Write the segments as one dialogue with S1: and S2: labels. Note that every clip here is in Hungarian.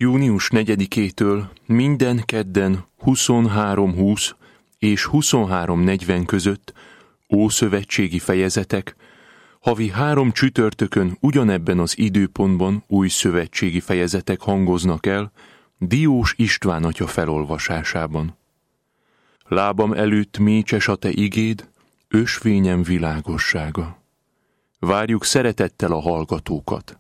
S1: Június 4-től minden kedden 23:20 és 23:40 között ószövetségi fejezetek, havi 3 csütörtökön ugyanebben az időpontban új szövetségi fejezetek hangoznak el Diós István atya felolvasásában. Lábam előtt mécses a te igéd, ösvényem világossága. Várjuk szeretettel a hallgatókat.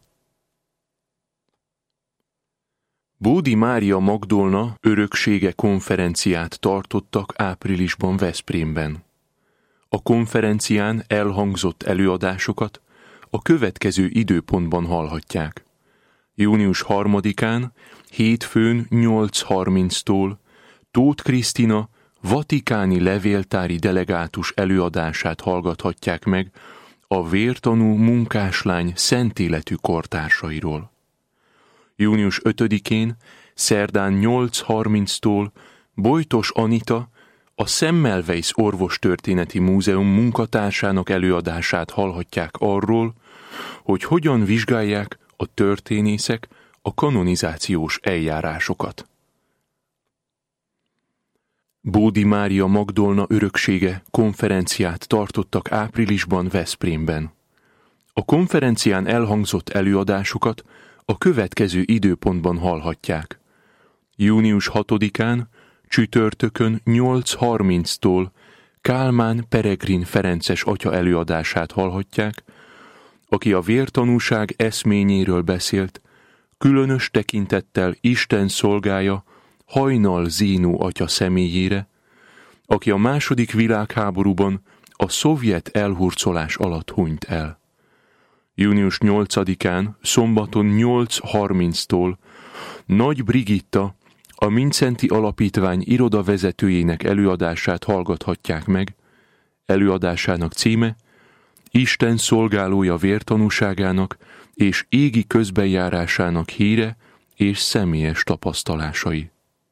S1: Bódi Mária Magdolna öröksége konferenciát tartottak áprilisban Veszprémben. A konferencián elhangzott előadásokat a következő időpontban hallhatják. Június 3-án, hétfőn 8:30-tól Tóth Krisztina vatikáni levéltári delegátus előadását hallgathatják meg a vértanú munkáslány szentéletű kortársairól. Június 5-én, szerdán 8:30-tól Bojtos Anita, a Semmelweis Orvostörténeti Múzeum munkatársának előadását hallhatják arról, hogy hogyan vizsgálják a történészek a kanonizációs eljárásokat. Bódi Mária Magdolna öröksége konferenciát tartottak áprilisban Veszprémben. A konferencián elhangzott előadásokat a következő időpontban hallhatják. Június 6-án, csütörtökön 8:30-tól Kálmán Peregrin Ferences atya előadását hallhatják, aki a vértanúság eszményéről beszélt, különös tekintettel Isten szolgája Hajnal Zénó atya személyére, aki a II. Világháborúban a szovjet elhurcolás alatt hunyt el. Június 8-án, szombaton 8:30-tól Nagy Brigitta, a Mindszenty Alapítvány irodavezetőjének előadását hallgathatják meg. Előadásának címe Isten szolgálója vértanúságának és égi közbenjárásának híre és személyes tapasztalásai.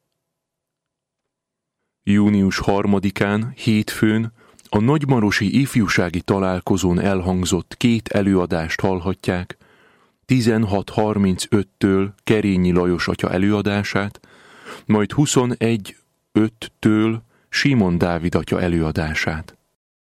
S1: Június 3-án, hétfőn a nagymarosi ifjúsági találkozón elhangzott 2 előadást hallhatják, 16:35-től Kerényi Lajos atya előadását, majd 21:05-től Simon Dávid atya előadását.